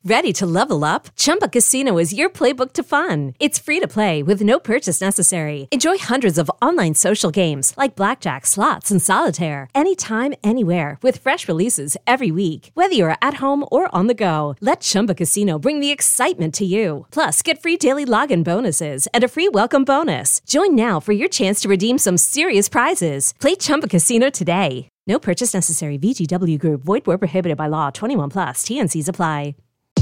Ready to level up? Chumba Casino is your playbook to fun. It's free to play with no purchase necessary. Enjoy hundreds of online social games like blackjack, slots, and solitaire anytime, anywhere with fresh releases every week. Whether you're at home or on the go, let Chumba Casino bring the excitement to you. Plus, get free daily login bonuses and a free welcome bonus. Join now for your chance to redeem some serious prizes. Play Chumba Casino today. No purchase necessary. VGW Group. Void where prohibited by law. 21 plus. TNCs apply.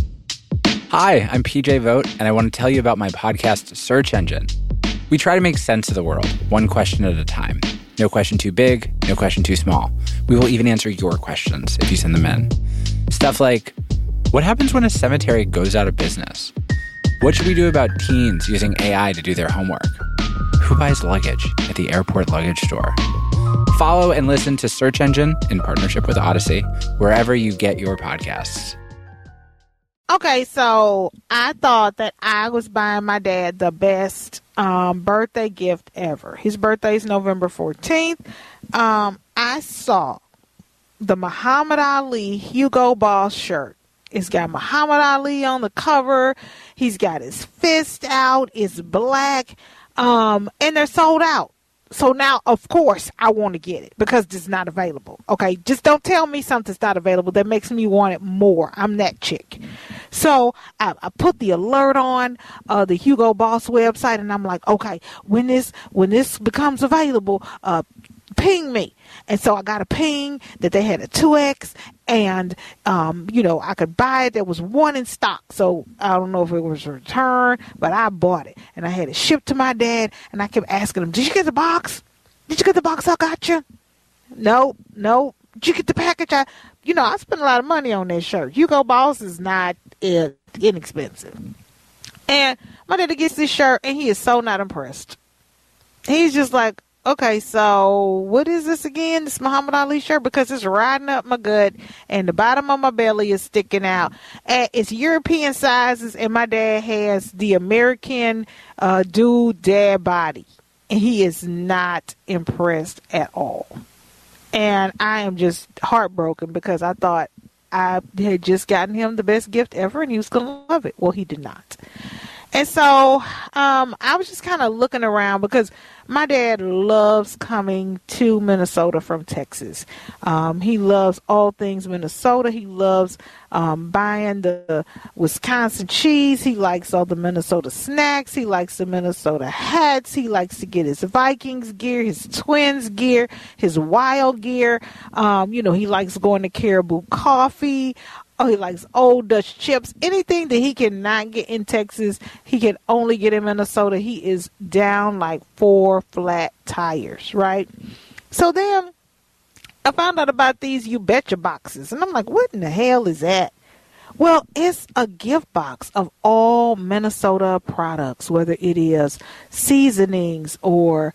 Hi, I'm PJ Vogt, and I want to tell you about my podcast, Search Engine. We try to make sense of the world, one question at a time. No question too big, no question too small. We will even answer your questions if you send them in. Stuff like, what happens when a cemetery goes out of business? What should we do about teens using AI to do their homework? Who buys luggage at the airport luggage store? Follow and listen to Search Engine in partnership with Odyssey, wherever you get your podcasts. Okay, so I thought that I was buying my dad the best birthday gift ever. His birthday is November 14th. I saw the Muhammad Ali Hugo Boss shirt. It's got Muhammad Ali on the cover. He's got his fist out. It's black. And they're sold out. So now, of course, I want to get it because it's not available. Okay, just don't tell me something's not available. That makes me want it more. I'm that chick. So I put the alert on the Hugo Boss website, and I'm like, okay, when this becomes available, ping me. And so I got a ping that they had a 2X, and I could buy it. There was one in stock, so I don't know if it was a return, but I bought it, and I had it shipped to my dad. And I kept asking him, "Did you get the box? Did you get the box I got you?" No. Did you get the package? I spent a lot of money on this shirt. Hugo Boss is not inexpensive. And my daddy gets this shirt, and he is so not impressed. He's just like, okay, so what is this again? This Muhammad Ali shirt? Because it's riding up my gut and the bottom of my belly is sticking out. And it's European sizes, and my dad has the American dad body. And he is not impressed at all. And I am just heartbroken because I thought I had just gotten him the best gift ever and he was going to love it. Well, he did not. And so I was just kind of looking around because my dad loves coming to Minnesota from Texas. He loves all things Minnesota. He loves buying the Wisconsin cheese. He likes all the Minnesota snacks. He likes the Minnesota hats. He likes to get his Vikings gear, his Twins gear, his Wild gear. He likes going to Caribou Coffee. Oh, he likes Old Dutch chips. Anything that he cannot get in Texas, he can only get in Minnesota. He is down like 4 flat tires, right? So then I found out about these You Betcha boxes. And I'm like, what in the hell is that? Well, it's a gift box of all Minnesota products, whether it is seasonings or,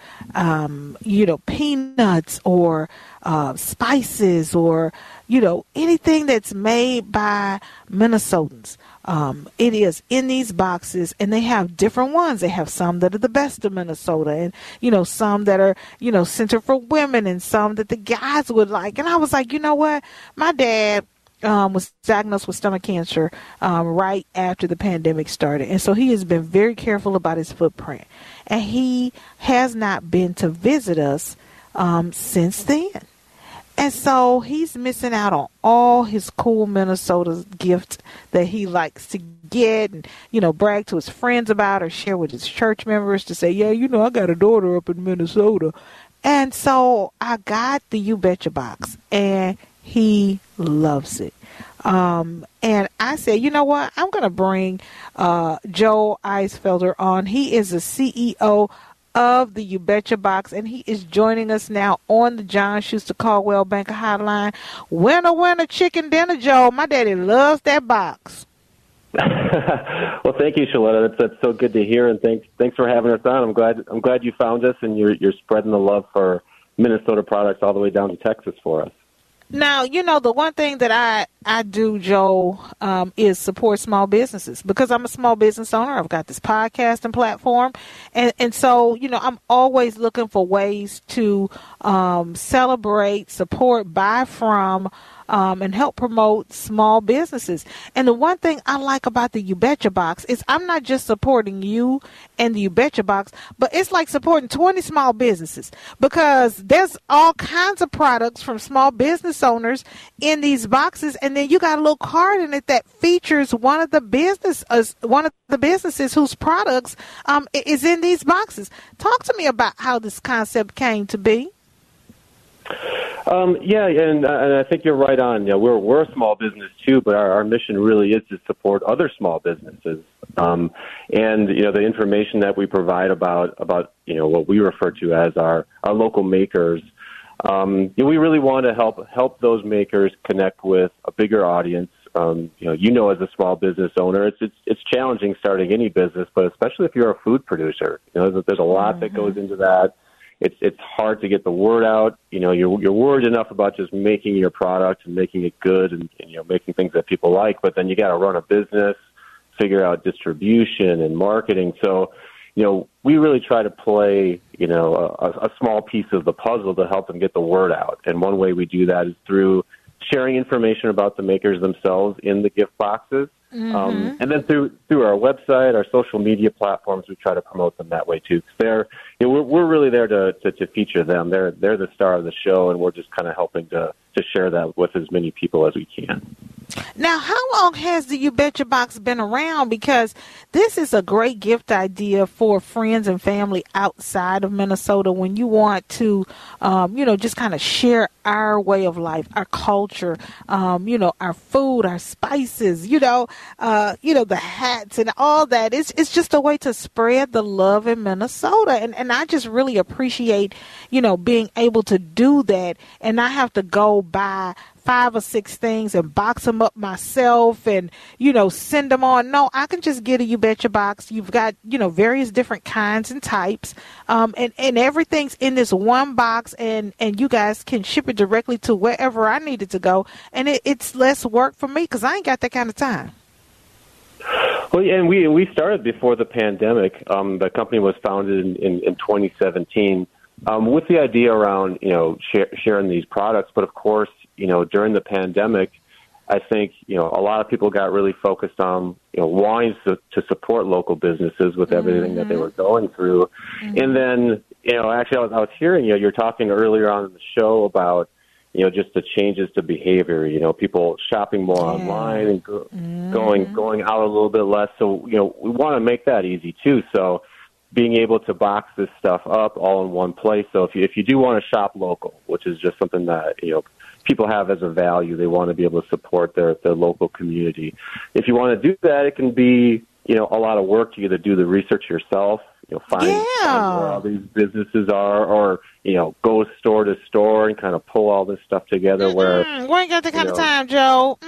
peanuts or spices or, anything that's made by Minnesotans. It is in these boxes, and they have different ones. They have some that are the best of Minnesota and, some that are, centered for women and some that the guys would like. And I was like, you know what? My dad was diagnosed with stomach cancer right after the pandemic started. And so he has been very careful about his footprint. And he has not been to visit us since then. And so he's missing out on all his cool Minnesota gifts that he likes to get and, brag to his friends about or share with his church members to say, yeah, I got a daughter up in Minnesota. And so I got the You Betcha box, and he loves it. And I said, you know what? I'm going to bring Joe Eisfelder on. He is the CEO of the You Betcha box, and he is joining us now on the John Schuster Caldwell Banker Hotline. Winner, chicken dinner, Joe. My daddy loves that box. Well, thank you, Shaletta. That's so good to hear, and thanks for having us on. I'm glad you found us, and you're spreading the love for Minnesota products all the way down to Texas for us. Now, the one thing that I do, Joel, is support small businesses because I'm a small business owner. I've got this podcasting platform. And so, I'm always looking for ways to celebrate, support, buy from and help promote small businesses. And the one thing I like about the You Betcha box is I'm not just supporting you and the You Betcha box, but it's like supporting 20 small businesses, because there's all kinds of products from small business owners in these boxes, and then you got a little card in it that features one of the businesses whose products is in these boxes. Talk to me about how this concept came to be. And I think you're right on. We're a small business too, but our mission really is to support other small businesses. And the information that we provide about what we refer to as our local makers. We really want to help those makers connect with a bigger audience. As a small business owner, it's challenging starting any business, but especially if you're a food producer. There's a lot that goes into that. It's hard to get the word out. You're worried enough about just making your product and making it good and making things that people like, but then you got to run a business, figure out distribution and marketing. So, we really try to play, a small piece of the puzzle to help them get the word out. And one way we do that is through sharing information about the makers themselves in the gift boxes. And then through our website, our social media platforms, we try to promote them that way too. We're really there to feature them. They're the star of the show, and we're just kind of helping to share that with as many people as we can. Now, how long has the You Betcha box been around? Because this is a great gift idea for friends and family outside of Minnesota when you want to, just kind of share our way of life, our culture, our food, our spices, the hats and all that. It's just a way to spread the love in Minnesota. And I just really appreciate, being able to do that and not have to go buy 5 or 6 things and box them up myself and, send them on. No, I can just get a You Betcha box. You've got, various different kinds and types. And everything's in this one box, and you guys can ship it directly to wherever I need it to go. And it's less work for me because I ain't got that kind of time. Well, yeah, and we started before the pandemic. The company was founded in 2017 with the idea around, sharing these products. But of course, during the pandemic, I think, a lot of people got really focused on, wanting to support local businesses with everything that they were going through. And then, actually, I was hearing you're talking earlier on in the show about, just the changes to behavior, people shopping more online and going out a little bit less. So, we want to make that easy too. So being able to box this stuff up all in one place. So if you do want to shop local, which is just something that, people have as a value, they want to be able to support their local community. If you want to do that, it can be, a lot of work. You got to do the research yourself, find where all these businesses are, or, go store to store and kind of pull all this stuff together. We ain't got that kind of time, Joe.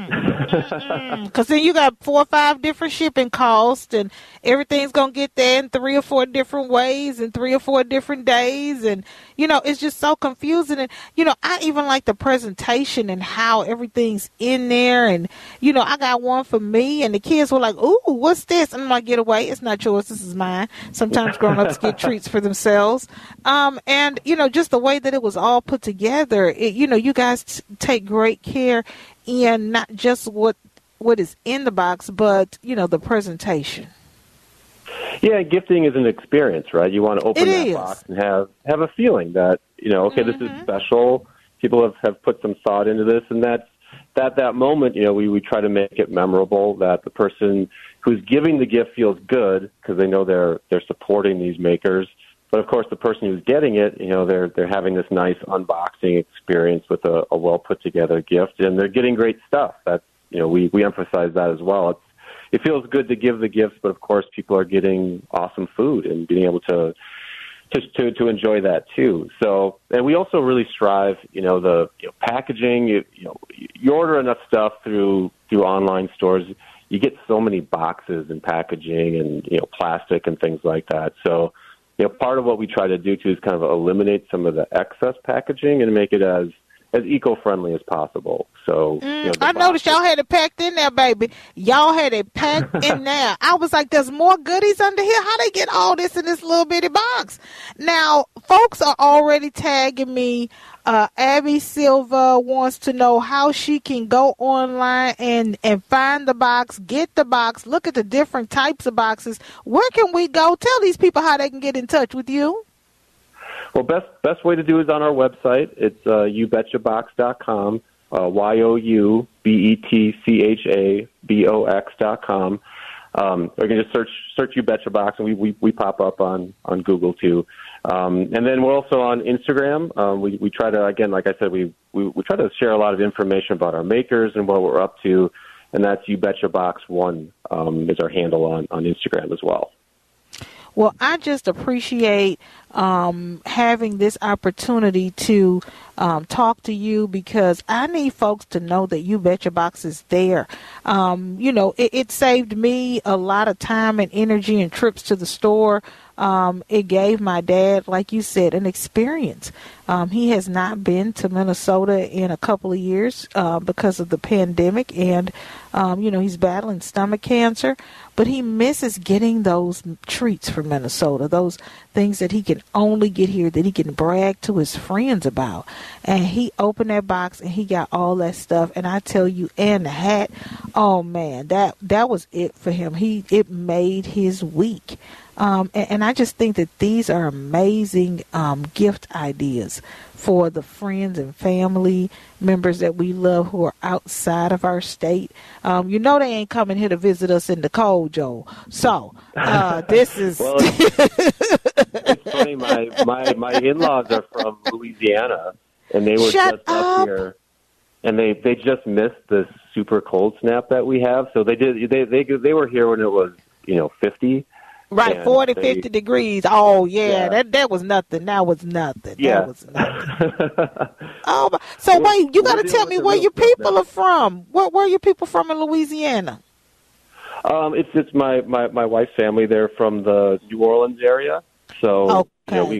Because then you got 4 or 5 different shipping costs, and everything's going to get there in 3 or 4 different ways and 3 or 4 different days. And, it's just so confusing. And, I even like the presentation and how everything's in there. And, I got one for me, and the kids were like, ooh, what's this? And I'm like, get away. It's not yours. This is mine. Sometimes grown-ups get treats for themselves. And, just the way that it was all put together, you guys take great care in not just what is in the box, but, the presentation. Yeah, gifting is an experience, right? You want to open that box and have a feeling that, this is special. People have put some thought into this, and that moment, we try to make it memorable, that the person who's giving the gift feels good because they know they're supporting these makers. But of course, the person who's getting it, they're having this nice unboxing experience with a well put together gift, and they're getting great stuff. That's we emphasize that as well. It feels good to give the gifts, but of course, people are getting awesome food and being able to enjoy that too. So, and we also really strive, the packaging. You order enough stuff through online stores, you get so many boxes and packaging and plastic and things like that. So, part of what we try to do too is kind of eliminate some of the excess packaging and make it as as eco-friendly as possible. So I noticed y'all had it packed in there, baby. Y'all had it packed in there. I was like, there's more goodies under here. How they get all this in this little bitty box? Now, folks are already tagging me. Abby Silva wants to know how she can go online and find the box, get the box, look at the different types of boxes. Where can we go? Tell these people how they can get in touch with you. Well, best way to do is on our website. It's youbetchabox.com, youbetchabox.com. Or you can just search You Betcha Box, and we pop up on Google too. And then we're also on Instagram. We try to, again, like I said, we try to share a lot of information about our makers and what we're up to, and that's You Betcha Box 1 is our handle on Instagram as well. Well, I just appreciate having this opportunity to talk to you, because I need folks to know that You Betcha Box is there. It saved me a lot of time and energy and trips to the store. It gave my dad, like you said, an experience. He has not been to Minnesota in a couple of years because of the pandemic, and he's battling stomach cancer, but he misses getting those treats from Minnesota, those things that he can only get here, that he can brag to his friends about. And he opened that box and he got all that stuff, and I tell you, and the hat, oh man, that was it for him. It made his week. And I just think that these are amazing gift ideas for the friends and family members that we love who are outside of our state. They ain't coming here to visit us in the cold, Joel. So this is... Well, it's funny. My in-laws are from Louisiana, and they were just up here, and they just missed this super cold snap that we have. So they were here when it was 50. Right, 40, 50 degrees. Oh, yeah. That was nothing. That was nothing. Yeah. That was nothing. So wait, you got to tell me where your people are from. Where are your people from in Louisiana? It's my wife's family. They're from the New Orleans area. So, we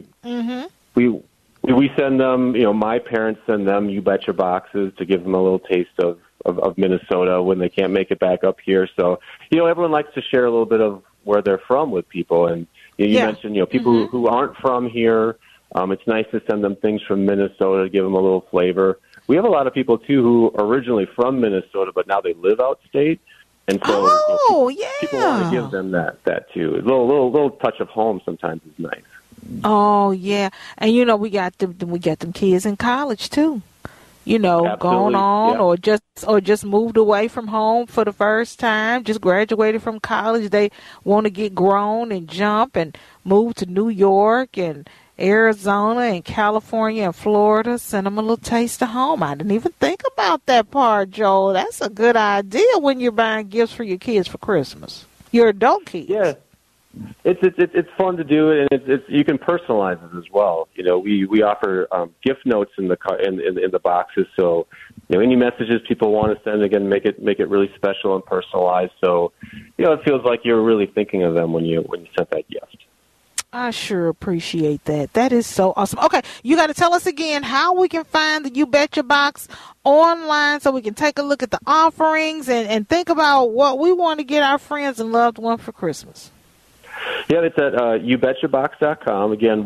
send them, my parents send them You Betcha boxes to give them a little taste of Minnesota when they can't make it back up here. So, everyone likes to share a little bit of where they're from with people. And you mentioned, people who aren't from here, it's nice to send them things from Minnesota to give them a little flavor. We have a lot of people, too, who are originally from Minnesota, but now they live outstate. And so people want to give them that too. A little touch of home sometimes is nice. Oh, yeah. And, we got them kids in college, too. Absolutely. Going on or just moved away from home for the first time, just graduated from college. They want to get grown and jump and move to New York and Arizona and California and Florida. Send them a little taste of home. I didn't even think about that part, Joel. That's a good idea when you're buying gifts for your kids for Christmas. Your adult kids. Yeah. It's fun to do, and it's you can personalize it as well. We offer gift notes in the boxes, so any messages people want to send, again, make it really special and personalized. So it feels like you're really thinking of them when you sent that gift. I sure appreciate that. That is so awesome. Okay, you got to tell us again how we can find the You Betcha box online so we can take a look at the offerings and think about what we want to get our friends and loved ones for Christmas. Yeah, it's at youbetchabox.com. Again,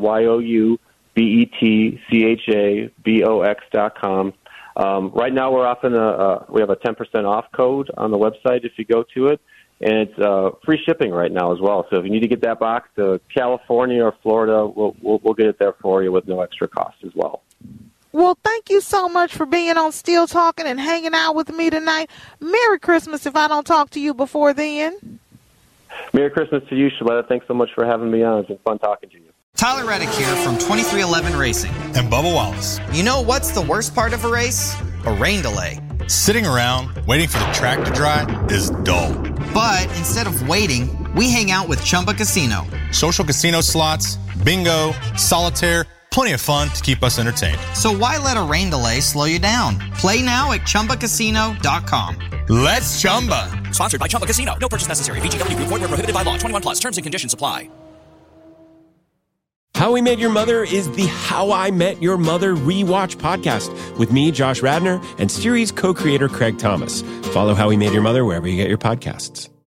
youbetchabox.com. Right now, we're offering we have a 10% off code on the website if you go to it, and it's free shipping right now as well. So if you need to get that box to California or Florida, we'll get it there for you with no extra cost as well. Well, thank you so much for being on Still Talking and hanging out with me tonight. Merry Christmas if I don't talk to you before then. Merry Christmas to you, Shaletta. Thanks so much for having me on. It's been fun talking to you. Tyler Reddick here from 2311 Racing. And Bubba Wallace. You know what's the worst part of a race? A rain delay. Sitting around waiting for the track to dry is dull. But instead of waiting, we hang out with Chumba Casino. Social casino slots, bingo, solitaire, plenty of fun to keep us entertained. So why let a rain delay slow you down? Play now at ChumbaCasino.com. Let's Chumba. Sponsored by Chumba Casino. No purchase necessary. VGW Group. Void where prohibited by law. 21+. Terms and conditions apply. How We Met Your Mother is the How I Met Your Mother rewatch podcast with me, Josh Radnor, and series co-creator Craig Thomas. Follow How We Met Your Mother wherever you get your podcasts.